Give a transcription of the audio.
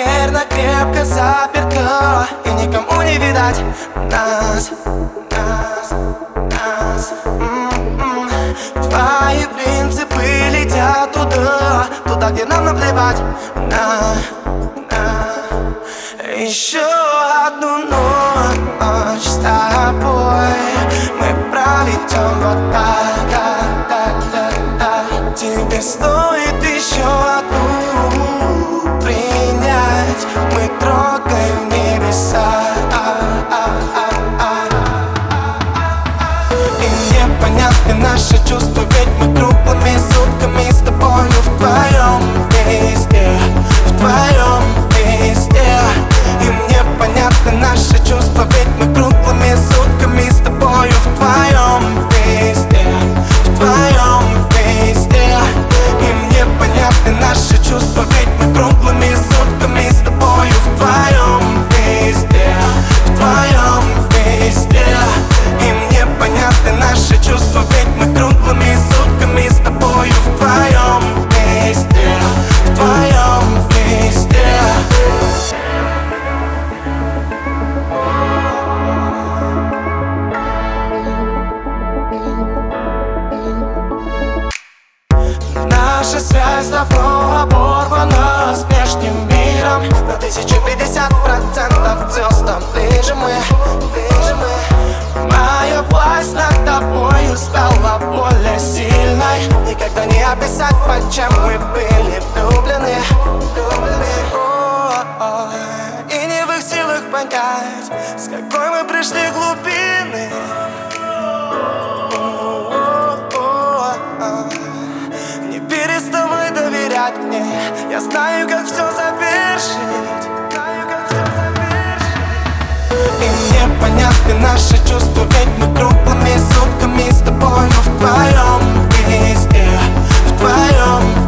наверно, крепко заперта, и никому не видать нас. Твои принципы летят туда, где нам наплевать на. Еще одну ночь с тобой мы проведем вот так. Тебе стоит еще одну принять. Мы трогаем небеса. И непонятны наши чувства, ведь мы круглыми сутками с тобою вдвоем вместе, вдвоем вместе. И мне понятны наши чувства, ведь мы круглыми сутками с тобою вдвоем вместе, вдвоем вместе. И мне понятны наши чувства, ведь мы круглыми сутками с тобою вдвоем вместе, вдвоем вместе. И мне понятны наши чувства, ведь мы круглыми сутками с тобою вдвоем вместе, вдвоем вместе. Наша связь давно оборвана с внешним миром. На 1050% к звездам ближе мы. Моя власть над тобою стала более сильной. Никогда не описать, почем мы были влюблены. И не в их силах понять, с какой мы пришли глубины. Не переставай доверять мне, я знаю, как все завершить. И мне понятны наши чувства, ведь мы круглыми сутками с тобою вдвоем вместе, вдвоем